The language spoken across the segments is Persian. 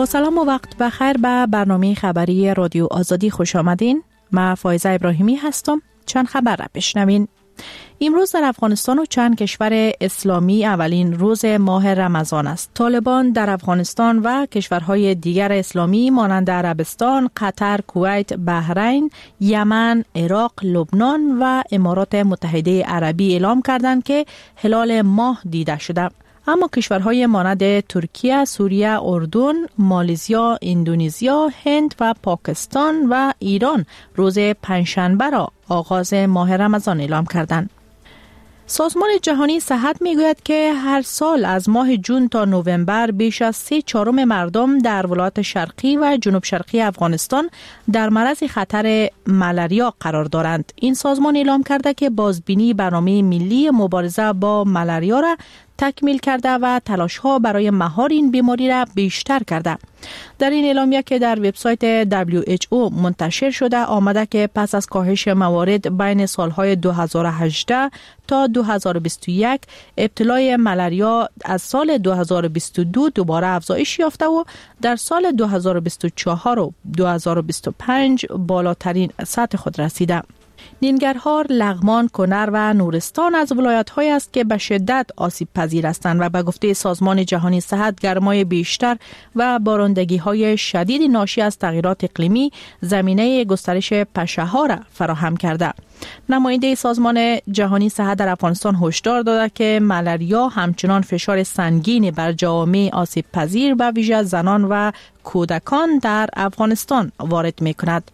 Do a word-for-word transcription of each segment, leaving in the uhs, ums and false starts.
با سلام و وقت بخیر به برنامه خبری رادیو آزادی خوش آمدین. من فایزه ابراهیمی هستم. چند خبر را بشنوین. امروز در افغانستان و چند کشور اسلامی اولین روز ماه رمضان است. طالبان در افغانستان و کشورهای دیگر اسلامی مانند عربستان، قطر، کویت، بحرین، یمن، عراق، لبنان و امارات متحده عربی اعلام کردند که هلال ماه دیده شده. اما کشورهای مانند ترکیه، سوریه، اردن، مالزیا، اندونزیا، هند و پاکستان و ایران روز پنجشنبه را آغاز ماه رمضان اعلام کردند. سازمان جهانی صحت میگوید که هر سال از ماه جون تا نوامبر بیش از سه چهارم مردم در ولایات شرقی و جنوب شرقی افغانستان در معرض خطر ملاریا قرار دارند. این سازمان اعلام کرده که بازبینی برنامه ملی مبارزه با ملاریا را تکمیل کرده و تلاش‌ها برای مهار این بیماری را بیشتر کرده. در این اعلامیه که در وبسایت دبلیو اچ او منتشر شده آمده که پس از کاهش موارد بین سالهای دو هزار و هجده تا دو هزار و بیست و یک ابتلای ملاریا از سال دو هزار و بیست و دو دوباره افزایش یافته و در سال دو هزار و بیست و چهار و دو هزار و بیست و پنج بالاترین سطح خود رسیده. نینگرهار، لغمان، کنر و نورستان از ولایت‌هایی است که به شدت آسیب پذیر هستند و به گفته سازمان جهانی صحت گرمای بیشتر و بارندگی‌های شدید ناشی از تغییرات اقلیمی زمینه گسترش پشه‌ها را فراهم کرده. نماینده سازمان جهانی صحت در افغانستان هشدار داده که ملاریا همچنان فشار سنگینی بر جوامع آسیب پذیر و ویژه زنان و کودکان در افغانستان وارد می‌کند.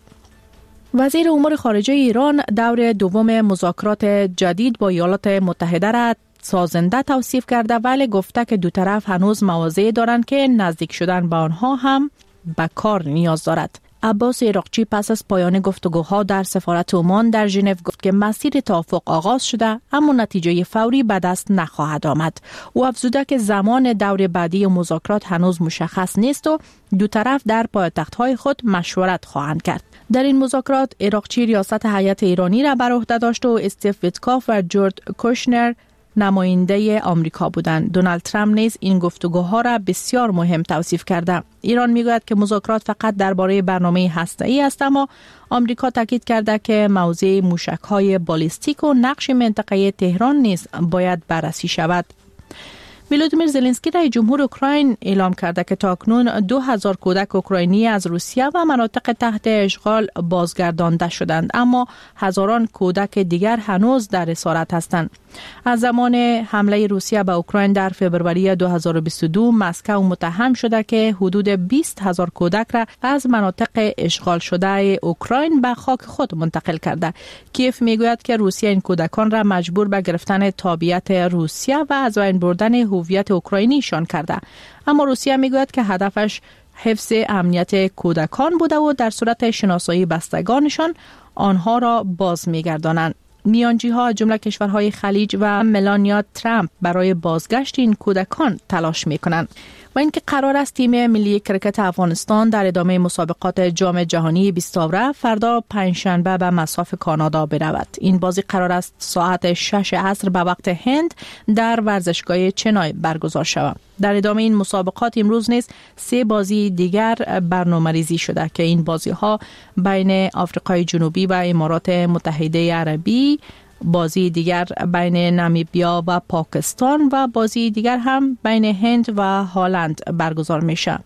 وزیر امور خارجه ایران دور دوم مذاکرات جدید با ایالات متحده را سازنده توصیف کرده ولی گفته که دو طرف هنوز مواضعی دارند که نزدیک شدن به آنها هم به کار نیاز دارد. عباس عراقچی پس از پایان گفتگوها در سفارت عمان در ژنو گفت که مسیر توافق آغاز شده اما نتیجه فوری به دست نخواهد آمد. او افزوده که زمان دور بعدی مذاکرات هنوز مشخص نیست و دو طرف در پایتخت‌های خود مشورت خواهند کرد. در این مذاکرات عراقچی ریاست هیئت ایرانی را بر عهده داشت و استیو ویتکاف و جورج کوشنر نماینده آمریکا بودند. دونالد ترامپ نیز این گفتگوها را بسیار مهم توصیف کرده. ایران میگوید که مذاکرات فقط درباره برنامه هسته‌ای است اما آمریکا تاکید کرده که موضوع موشک‌های بالیستیک و نقش منطقه تهران نیز باید بررسی شود. ولودیمیر زلنسکی رئیس جمهور اوکراین اعلام کرده که تاکنون دو هزار کودک اوکراینی از روسیه و مناطق تحت اشغال بازگردانده شدند اما هزاران کودک دیگر هنوز در اسارت هستند. از زمان حمله روسیه به اوکراین در فوریه دو هزار و بیست و دو مسکو متهم شده که حدود بیست هزار کودک را از مناطق اشغال شده اوکراین به خاک خود منتقل کرده. کیف میگوید که روسیه این کودکان را مجبور به گرفتن تابعیت روسیه و از بین بردن هویت اوکراینیشان کرده. اما روسیه میگوید که هدفش حفظ امنیت کودکان بوده و در صورت شناسایی بستگانشان آنها را باز میگردانند. میانجی‌ها جمله کشورهای خلیج و ملانیا ترامپ برای بازگشت این کودکان تلاش میکنند. و اینکه قرار است تیم ملی کرکت افغانستان در ادامه مسابقات جام جهانی بیست آوره فردا پنجشنبه به مصاف کانادا برود. این بازی قرار است ساعت شش عصر به وقت هند در ورزشگاه چنای برگزار شود. در ادامه این مسابقات امروز نیز سه بازی دیگر برنامه‌ریزی شده که این بازی‌ها بین آفریقای جنوبی و امارات متحده عربی، بازی دیگر بین نامیبیا و پاکستان و بازی دیگر هم بین هند و هلند برگزار میشه.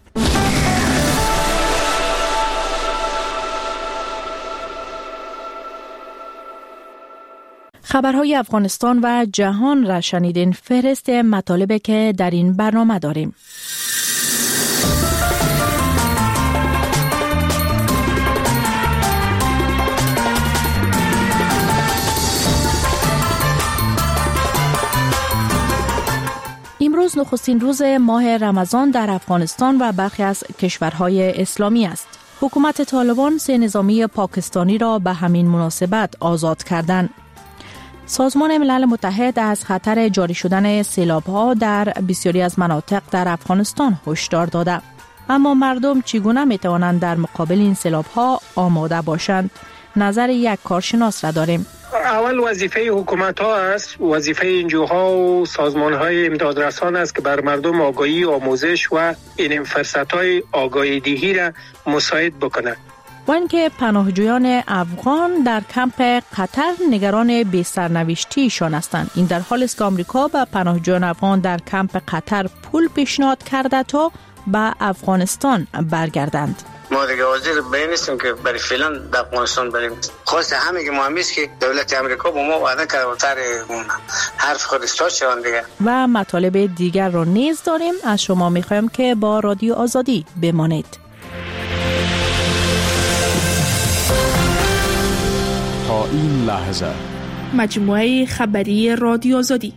خبرهای افغانستان و جهان را شنیدین. فهرست مطالبی که در این برنامه داریم. امروز نخستین روز ماه رمضان در افغانستان و برخی از کشورهای اسلامی است. حکومت طالبان سه نظامی پاکستانی را به همین مناسبت آزاد کردند. سازمان ملل متحد از خطر جاری شدن سیلاب‌ها در بسیاری از مناطق در افغانستان هشدار داده. اما مردم چگونه می‌توانند در مقابل این سیلاب‌ها آماده باشند؟ نظر یک کارشناس را داریم. اول وظیفه حکومت ها است، وظیفه انجوها و سازمان های امدادرسان است که بر مردم آگاهی، آموزش و این فرصت های آگاهی دهی را مساعد بکنند. و اینکه پناهجویان افغان در کمپ قطر نگران بی سرنوشتیشان هستند. این در حالی است که آمریکا به پناهجویان افغان در کمپ قطر پول پیشنهاد کرده تا به افغانستان برگردند. ما دیگه حاضر به این نیستیم که برای فعلا در افغانستان بریم. خواست همه که مهم است که دولت امریکا با ما وعده کرده تر حرف خود استاد شوند دیگه. و مطالب دیگر را نیز داریم. از شما میخوایم که با رادیو آزادی بمانید. تا این لحظه مجموعه خبری رادیو آزادی.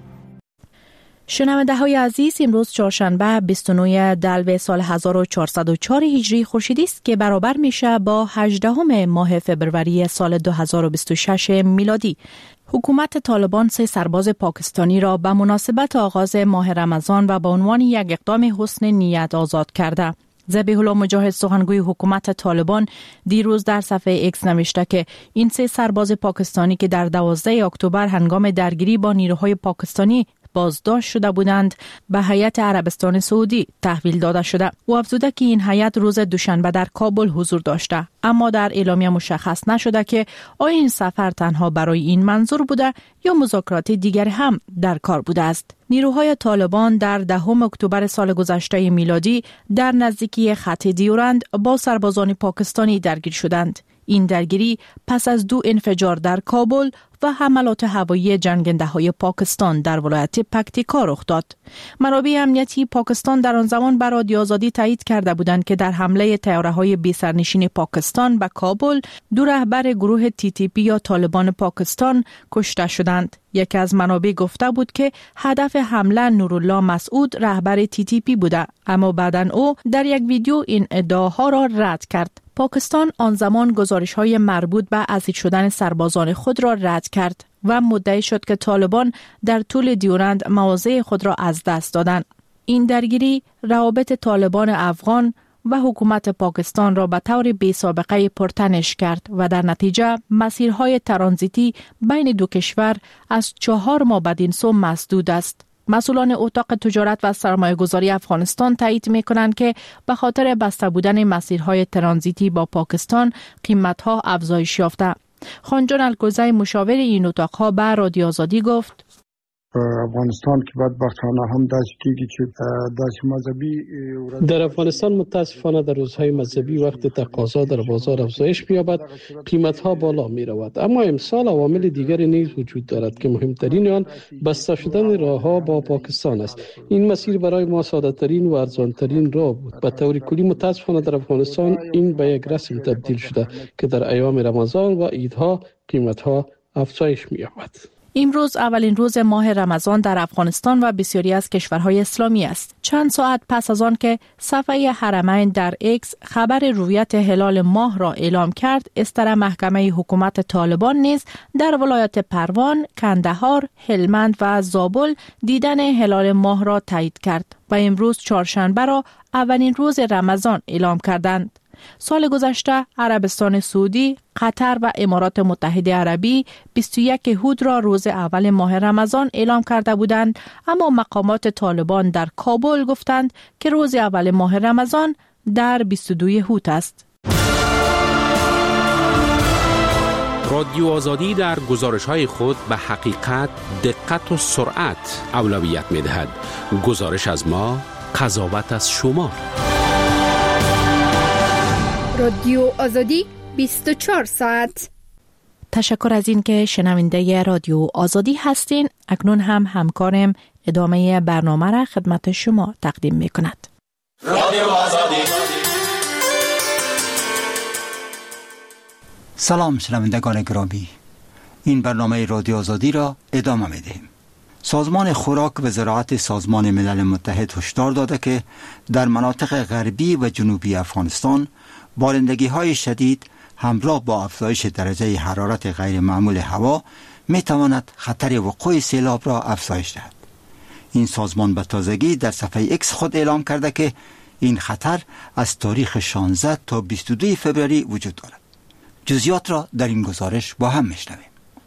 شنونده های عزیز، امروز چهارشنبه بیست و نه دلو سال هزار و چهارصد و چهار هجری خورشیدی است که برابر میشه با هجدهم ماه فبروری سال دو هزار و بیست و شش میلادی. حکومت طالبان سه سرباز پاکستانی را به مناسبت آغاز ماه رمضان و به عنوان یک اقدام حسن نیت آزاد کرده. ذبیح الله مجاهد، سخنگوی حکومت طالبان، دیروز در صفحه ایکس نوشته که این سه سرباز پاکستانی که در دوازده اکتبر هنگام درگیری با نیروهای پاکستانی بازداشت شده بودند به هیئت عربستان سعودی تحویل داده شده. او افزوده که این هیئت روز دوشنبه در کابل حضور داشته، اما در اعلامیه مشخص نشده که آیا این سفر تنها برای این منظور بوده یا مذاکرات دیگر هم در کار بوده است. نیروهای طالبان در دهم اکتبر سال گذشته میلادی در نزدیکی خط دیورند با سربازان پاکستانی درگیر شدند. این درگیری پس از دو انفجار در کابل و حملات هوایی جنگنده های پاکستان در ولایت پکتیکا رخ داد. منابع امنیتی پاکستان در آن زمان بر رادیو آزادی تایید کرده بودند که در حمله طیاره‌های بی سرنشین پاکستان به کابل دو رهبر گروه تی تی پی یا طالبان پاکستان کشته شدند. یکی از منابع گفته بود که هدف حمله نورالله مسعود رهبر تی تی پی بوده، اما بعداً او در یک ویدیو این ادعاها را رد کرد. پاکستان آن زمان گزارش‌های مربوط به اسیر شدن سربازان خود را رد کرد و مدعی شد که طالبان در طول دیورند مواضع خود را از دست دادند. این درگیری روابط طالبان افغان و حکومت پاکستان را به طور بی سابقه پرتنش کرد و در نتیجه مسیرهای ترانزیتی بین دو کشور از چهار ماه بدین سو مسدود است. مسئولان اتاق تجارت و سرمایه گذاری افغانستان تایید می کنند که به خاطر بسته بودن مسیرهای ترانزیتی با پاکستان قیمتها افزایش یافته. خانجان الگوزی، مشاور این اتاقها، به رادیو آزادی گفت افغانستان که بدبختانه هم داشت کیږي چې داسې مذهبي در افغانستان متاسفانه در روزهای مذهبی وقت تقاضا در بازار افزایش می‌یابد، قیمت‌ها بالا می‌رود. اما امسال عوامل دیگری نیز وجود دارد که مهمترین آن بسته شدن راه‌ها با پاکستان است. این مسیر برای ما ساده‌ترین و ارزان‌ترین راه بود. به طور کلی متاسفانه در افغانستان این به یک رسم تبدیل شده که در ایام رمضان و عیدها قیمت‌ها افزایش می‌یابد. امروز اولین روز ماه رمضان در افغانستان و بسیاری از کشورهای اسلامی است. چند ساعت پس از آن که صفحه حرمین در ایکس خبر رویت هلال ماه را اعلام کرد، استر محکمه حکومت طالبان نیز در ولایت پروان، کندهار، هلمند و زابل دیدن هلال ماه را تایید کرد و امروز چهارشنبه را اولین روز رمضان اعلام کردند. سال گذشته عربستان سعودی، قطر و امارات متحده عربی بیست و یک هود را روز اول ماه رمضان اعلام کرده بودند، اما مقامات طالبان در کابل گفتند که روز اول ماه رمضان در بیست و دو هود است. رادیو آزادی در گزارش‌های خود به حقیقت، دقت و سرعت اولویت می‌دهد. گزارش از ما، قضاوت از شما. رادیو آزادی بیست و چهار ساعت. تشکر از این که شنونده رادیو آزادی هستین. اکنون هم همکارم ادامه برنامه را خدمت شما تقدیم می کند. رادیو آزادی. سلام شنوندگان گرامی، این برنامه رادیو آزادی را ادامه می دهیم. سازمان خوراک و زراعت سازمان ملل متحد هشدار داده که در مناطق غربی و جنوبی افغانستان بارندگی های شدید همراه با افزایش درجه حرارت غیر معمول هوا می تواند خطر وقوع سیلاب را افزایش دهد. این سازمان به تازگی در صفحه ایکس خود اعلام کرده که این خطر از تاریخ شانزده تا بیست و دو فوریه وجود دارد. جزئیات را در این گزارش با هم میشنویم.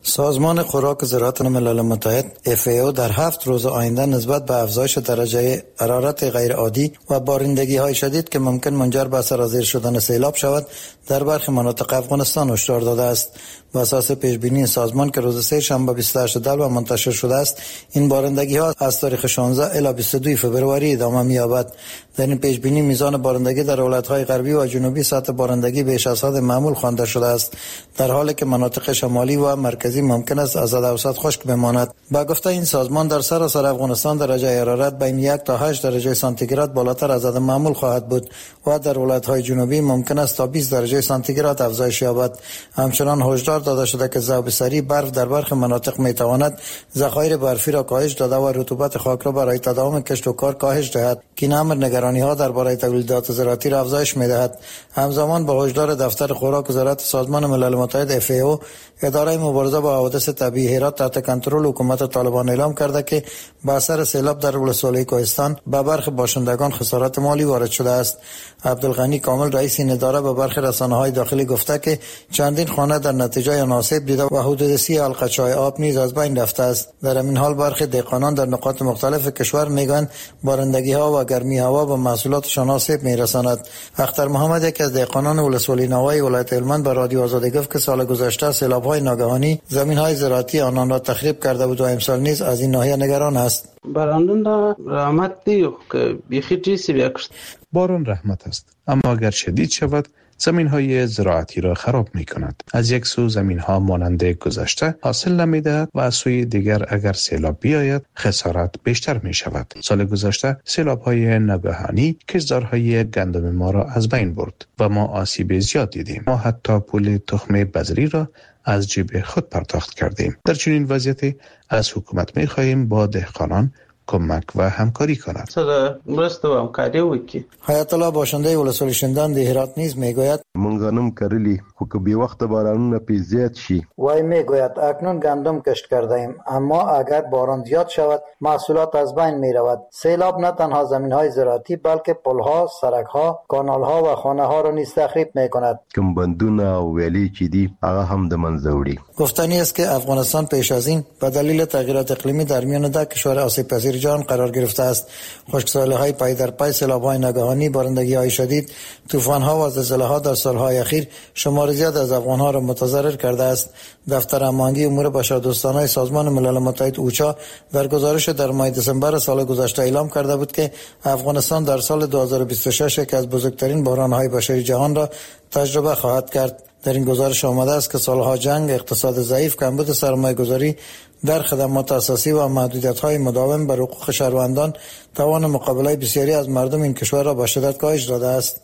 سازمان خوراک و زراعت ملل متحد اف ای او در هفت روز آینده نسبت به افزایش درجه حرارت غیر عادی و بارندگی های شدید که ممکن منجر به سرازیر شدن سیلاب شود در برخی مناطق افغانستان هشدار داده است. بر اساس پیش بینی سازمان که روز سه شنبه بیست و هشت دلو منتشر شده است، این بارندگی ها از تاریخ شانزده الی بیست و دو فوریه ادامه می‌یابد. در این پیش بینی میزان بارندگی در ولایت‌های غربی و جنوبی سطح بارندگی بیش از حد معمول خوانده شده است، در حالی که مناطق شمالی و مرکزی ممکن است از حد اوسط خشک بماند. با گفته این سازمان در سراسر افغانستان درجه حرارت بین یک تا هشت درجه سانتیگراد بالاتر از حد معمول خواهد بود و در ولایت‌های جنوبی ممکن است تا بیست درجه سانتیگراد افزایش یابد. همچنان هشدار داده شده که ذوب سری برف در برخی مناطق میتواند ذخایر برفی را کاهش داده و رطوبت خاک را برای تداوم کشت و کار کاهش دهد که این امر نگرانی ها درباره تولیدات زراعتی را افزایش میدهد. همزمان با هشدار دفتر خوراک و زراعت سازمان ملل متحد اف ای او، اداره مبارزه با حوادث طبیعی هرات تحت کنترل حکومت طالبان اعلام کرده که به اثر سیلاب در ولسوالی کوهستان به برخی باشندگان خسارات مالی وارد شده است. عبدالغنی کامل رئیس این اداره به برخی رسانه‌های داخلی گفته که چندین خانه در نتیجه آسیب دیده و حدود سی حلقه چای آب نیز از بین رفته است. در این حال برخی دهقانان در نقاط مختلف کشور میگویند بارندگی ها و گرمی هوا به محصولاتشان آسیب میرساند. اختر محمد، یکی از دهقانان ولسوالی نوای ولایت هلمند، به رادیو آزادی گفت که سال گذشته سیلاب‌های ناگهانی زمین‌های زراعتی آنان را تخریب کرده بود و امسال نیز از این ناحیه نگران است. باران رحمت دی که بیخی چیزی بیاکشت. باران رحمت است، اما اگر شدید شود زمین های زراعتی را خراب می کند. از یک سو زمین ها مانند گذشته حاصل نمی دهد و از سوی دیگر اگر سیلاب بیاید خسارت بیشتر می شود. سال گذشته سیلاب های ناگهانی کشتزارهای گندم ما را از بین برد و ما آسیب زیاد دیدیم. ما حتی پول تخم بذری را از جیب خود پرداخت کردیم. در چنین وضعیتی از حکومت می خواهیم با دهقانان کمک و همکاری کند. مرسته و همکاری وکړي. حیات الله باشنده ولسوالی شندان د هرات نیز میگوید مونږ غنم کرلی خو که بی وخت بارانونه پی زیاد شي. وای میگوید اکنون گندم کشت کرده ایم، اما اگر باران زیاد شود محصولات از بین می رود. سیلاب نه تنها زمین های زراعتی بلکه پل ها، سرک ها، کانال ها و خانه ها را نیز تخریب می کند. کوم بندونه او ویلی چې دی هغه هم د منځه وړي. گفتنی است که افغانستان پیش از این به دلیل تغییرات اقلیمی در میان ده کشور آسیب پذیر جهان قرار گرفته است. خشکسالی‌های پای در پای، سیلاب‌های ناگهانی، بارندگی‌های شدید، طوفان‌ها و زلزله‌ها در سال‌های اخیر شمار زیاد از افغان‌ها را متضرر کرده است. دفتر هماهنگی امور بشردوستانه سازمان ملل متحد اوچا در گزارش در ماه دسامبر سال گذشته اعلام کرده بود که افغانستان در سال دو هزار و بیست و شش یک از بزرگترین بحران‌های بشری جهان را تجربه خواهد کرد. در این گزارش آمده است که سالها جنگ، اقتصاد ضعیف، کمبود سرمایه‌گذاری در خدمات اساسی و محدودیت‌های مداوم بر حقوق شهروندان توان مقابله بسیاری از مردم این کشور را به شدت کاهش داده است.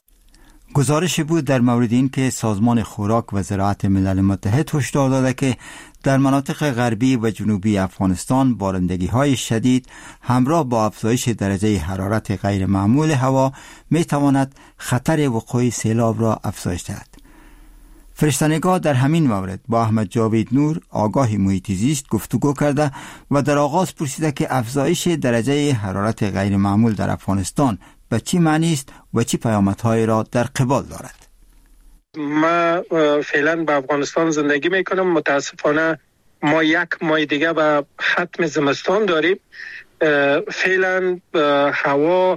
گزارش بود در مورد این که سازمان خوراک و زراعت ملل متحد هشدار داده که در مناطق غربی و جنوبی افغانستان بارندگی‌های شدید همراه با افزایش درجه حرارت غیر معمول هوا می‌تواند خطر وقوع سیلاب را افزایش دهد. فرشته‌نگار در همین مورد با احمد جاوید نور، آگاه محیط زیست، گفتگو کرده و در آغاز پرسیده که افزایش درجه حرارت غیر معمول در افغانستان به چی معنی است و چی پیامدهای را در قبال دارد. ما فعلا به افغانستان زندگی میکنم. متاسفانه ما یک ماه دیگه به ختم زمستان داریم. فعلا هوا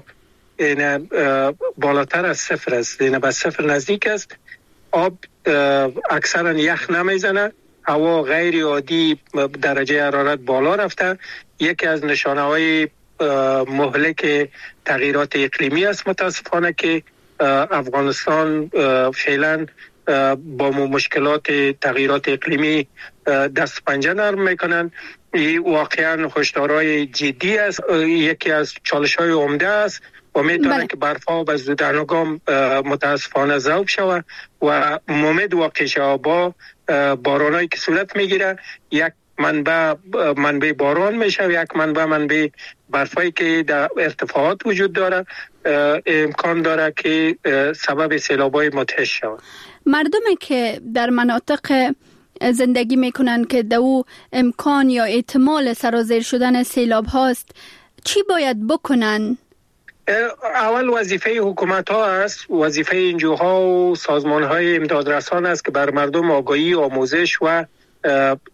بالاتر از صفر است، یعنی به صفر نزدیک است. آب اکثرا یخ نمیزنه، هوا غیر عادی، درجه حرارت بالا رفته. یکی از نشانه های مهلک تغییرات اقلیمی است متاسفانه که افغانستان فعلا با مشکلات تغییرات اقلیمی دست پنجه نرم میکنن. این واقعا هشدارهای جدی است، یکی از چالش های عمده است و میتونه که برفا به زودانگام متاسفانه ذوب شود و ممد واقع شود. با بارانایی که صورت میگیره یک منبع منبع باران میشه، یک منبع منبع برفایی که در ارتفاعات وجود داره امکان داره که سبب سیلاب‌های مدهش شود. مردمی که در مناطق زندگی میکنن که دو امکان یا احتمال سرازیر شدن سیلاب هاست چی باید بکنن؟ اول وظیفه حکومت ها است، وظیفه انجوها و سازمان های امدادرسان است که بر مردم آگاهی، آموزش و